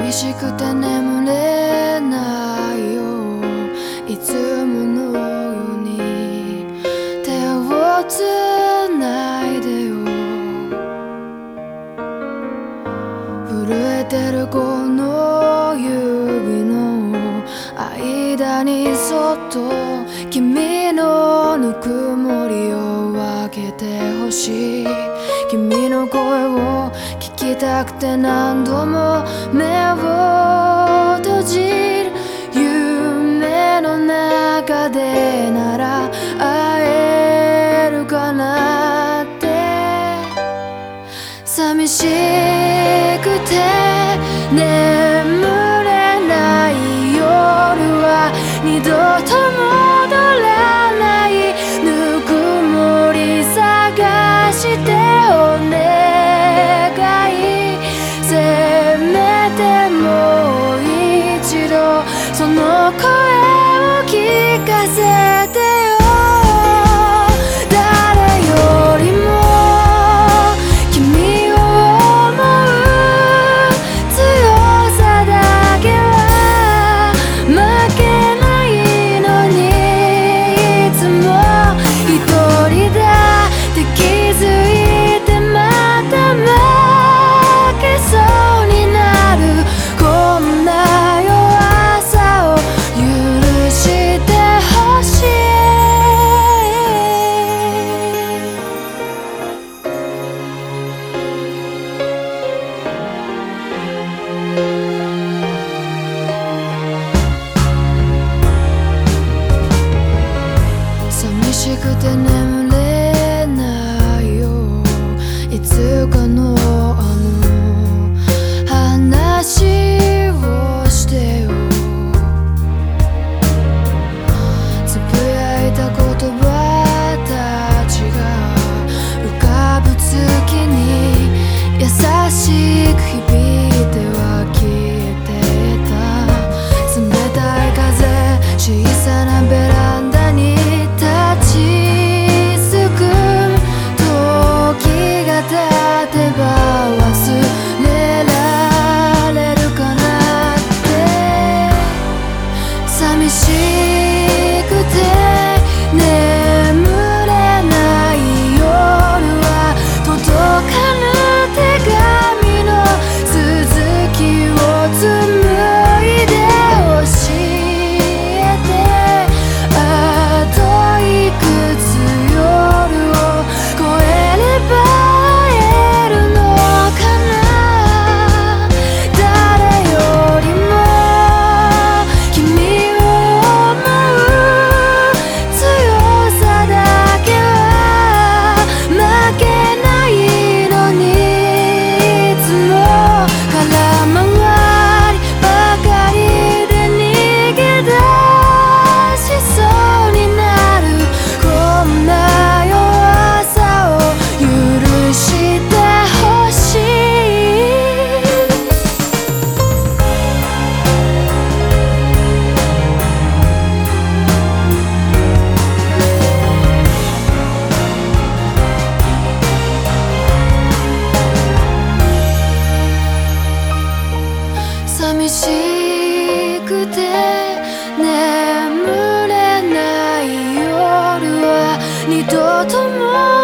寂しくて眠れないよ、いつものように手をつないでよ。震えてるこの指の間にそっと君のぬくもりを分けてほしい。君の声を聞きたくて何度も目を閉じる。夢の中でなら会えるかなって。寂しくて眠れない夜は二度と戻らない。ぬくもり探してお願い。せめてもう一度その声を聞かせてよ。誰よりも君を思う強さだけは負けないのに、いつも一人だって気づいてまた負けそうになる。こんな弱さを許してほしい。寂しくて眠れないよ、いつかの話をしてよ。つぶやいた言葉たちが浮かぶ月に優しく響いては消えてた。冷たい風、小さなベランダに立ちすくむ。時が経てば忘れられるかなって。寂しくて眠れない夜は届かぬ手紙の続きを紡いで教えて。あといくつ夜を越えれば会えるのかな。誰よりも君を思う強さだけは負けないのに、いつも空回りばかりで逃げ出しそうになる。こんな弱さを許してほしい。寂しくて眠れない夜は二度とも